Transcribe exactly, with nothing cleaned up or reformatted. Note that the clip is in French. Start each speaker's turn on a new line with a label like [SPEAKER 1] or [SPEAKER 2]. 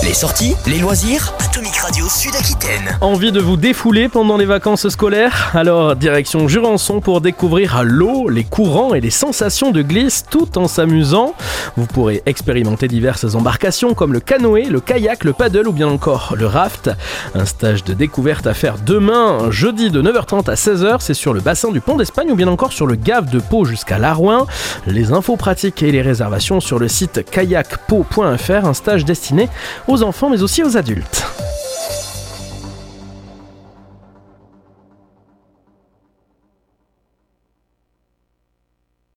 [SPEAKER 1] Les sorties, les loisirs, Atomic Radio Sud-Aquitaine.
[SPEAKER 2] Envie de vous défouler pendant les vacances scolaires ? Alors, direction Jurançon pour découvrir l'eau, les courants et les sensations de glisse tout en s'amusant. Vous pourrez expérimenter diverses embarcations comme le canoë, le kayak, le paddle ou bien encore le raft. Un stage de découverte à faire demain, jeudi de neuf heures trente à seize heures, c'est sur le bassin du Pont d'Espagne ou bien encore sur le Gave de Pau jusqu'à Larouin. Les infos pratiques et les réservations sur le site kayak pau point f r, un stage destiné aux enfants mais aussi aux adultes.